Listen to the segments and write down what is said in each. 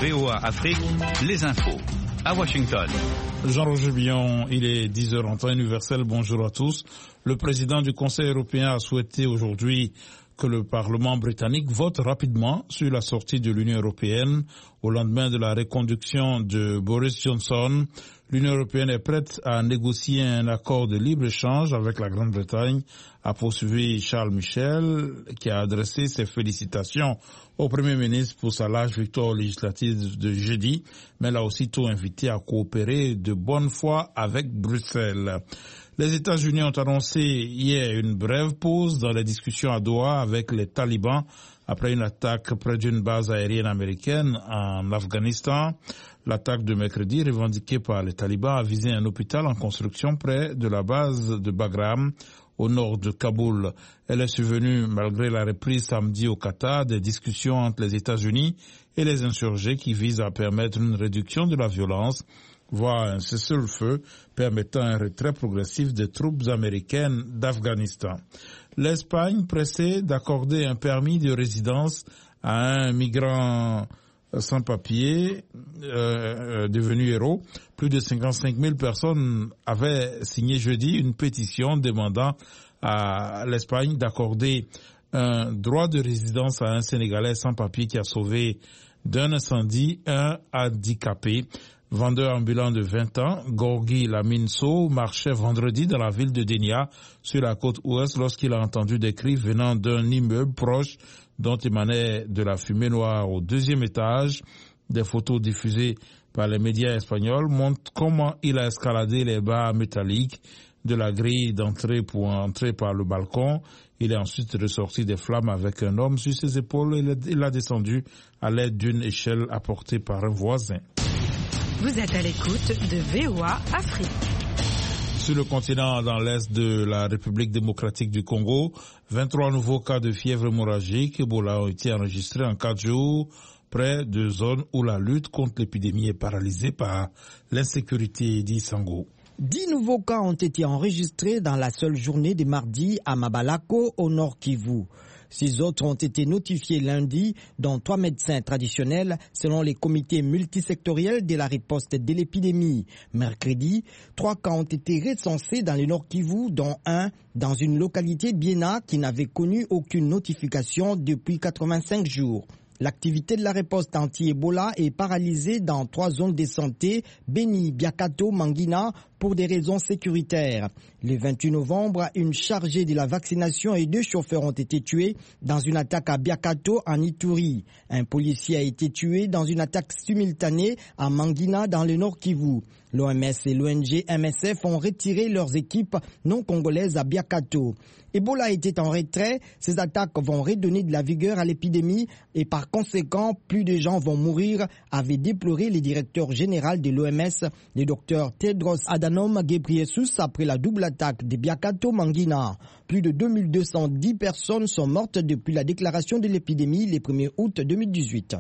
VOA Afrique, les infos. À Washington. Jean-Roger Billon, il est 10h en temps universel. Bonjour à tous. Le président du Conseil européen a souhaité aujourd'hui que le Parlement britannique vote rapidement sur la sortie de l'Union européenne au lendemain de la reconduction de Boris Johnson. L'Union européenne est prête à négocier un accord de libre-échange avec la Grande-Bretagne, a poursuivi Charles Michel, qui a adressé ses félicitations au Premier ministre pour sa large victoire législative de jeudi, mais l'a aussitôt invité à coopérer de bonne foi avec Bruxelles. Les États-Unis ont annoncé hier une brève pause dans les discussions à Doha avec les talibans après une attaque près d'une base aérienne américaine en Afghanistan. L'attaque de mercredi, revendiquée par les talibans, a visé un hôpital en construction près de la base de Bagram, au nord de Kaboul. Elle est survenue malgré la reprise samedi au Qatar des discussions entre les États-Unis et les insurgés qui visent à permettre une réduction de la violence, voire un cessez-le-feu permettant un retrait progressif des troupes américaines d'Afghanistan. L'Espagne pressée d'accorder un permis de résidence à un migrant sans papier devenu héros. Plus de 55 000 personnes avaient signé jeudi une pétition demandant à l'Espagne d'accorder un droit de résidence à un Sénégalais sans papier qui a sauvé d'un incendie un handicapé. Vendeur ambulant de 20 ans, Gorgui Laminso marchait vendredi dans la ville de Dénia, sur la côte ouest, lorsqu'il a entendu des cris venant d'un immeuble proche dont émanait de la fumée noire au deuxième étage. Des photos diffusées par les médias espagnols montrent comment il a escaladé les barres métalliques de la grille d'entrée pour entrer par le balcon. Il est ensuite ressorti des flammes avec un homme sur ses épaules et il a descendu à l'aide d'une échelle apportée par un voisin. Vous êtes à l'écoute de VOA Afrique. Sur le continent, dans l'est de la République démocratique du Congo, 23 nouveaux cas de fièvre hémorragique Ebola ont été enregistrés en 4 jours, près de zones où la lutte contre l'épidémie est paralysée par l'insécurité, dit Sango. 10 nouveaux cas ont été enregistrés dans la seule journée de mardi à Mabalako, au nord Kivu. 6 autres ont été notifiés lundi, dont 3 médecins traditionnels, selon les comités multisectoriels de la riposte de l'épidémie. Mercredi, 3 cas ont été recensés dans le Nord Kivu, dont un dans une localité Biena qui n'avait connu aucune notification depuis 85 jours. L'activité de la riposte anti-Ebola est paralysée dans 3 zones de santé, Beni, Biakato, Mangina, pour des raisons sécuritaires. Le 28 novembre, une chargée de la vaccination et 2 chauffeurs ont été tués dans une attaque à Biakato, en Ituri. Un policier a été tué dans une attaque simultanée à Mangina, dans le Nord Kivu. L'OMS et l'ONG MSF ont retiré leurs équipes non congolaises à Biakato. Ebola était en retrait, ces attaques vont redonner de la vigueur à l'épidémie et par conséquent, plus de gens vont mourir, avait déploré le directeur général de l'OMS, le docteur Tedros Adhanom Ghebreyesus, après la double attaque de Biakato-Mangina. Plus de 2210 personnes sont mortes depuis la déclaration de l'épidémie le 1er août 2018.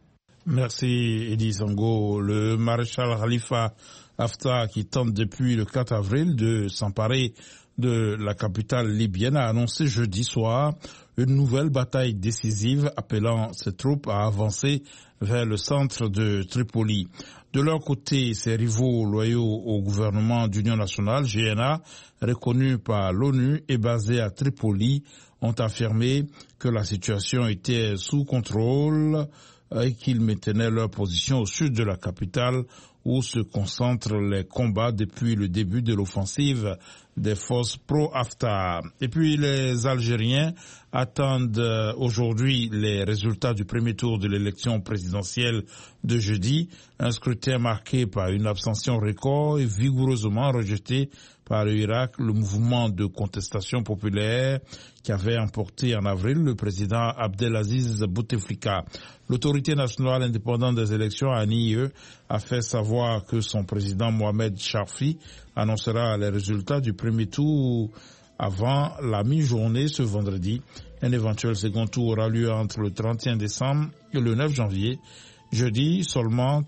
Merci Edi Sango. Le maréchal Khalifa Haftar, qui tente depuis le 4 avril de s'emparer de la capitale libyenne, a annoncé jeudi soir une nouvelle bataille décisive appelant ses troupes à avancer vers le centre de Tripoli. De leur côté, ses rivaux loyaux au gouvernement d'union nationale, GNA, reconnu par l'ONU et basé à Tripoli, ont affirmé que la situation était sous contrôle et qu'ils maintenaient leur position au sud de la capitale où se concentrent les combats depuis le début de l'offensive des forces pro-Haftar. Et puis les Algériens attendent aujourd'hui les résultats du premier tour de l'élection présidentielle de jeudi, un scrutin marqué par une abstention record et vigoureusement rejeté par l'Irak, le mouvement de contestation populaire qui avait emporté en avril le président Abdelaziz Bouteflika. L'autorité nationale indépendante des élections, ANIE, a fait savoir que son président Mohamed Charfi annoncera les résultats du premier tour avant la mi-journée ce vendredi. Un éventuel second tour aura lieu entre le 31 décembre et le 9 janvier. Jeudi, seulement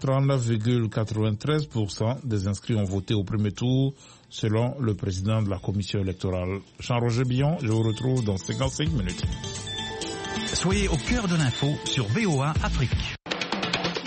39,93% des inscrits ont voté au premier tour, selon le président de la commission électorale. Jean-Roger Billon, je vous retrouve dans 55 minutes. Soyez au cœur de l'info sur VOA Afrique.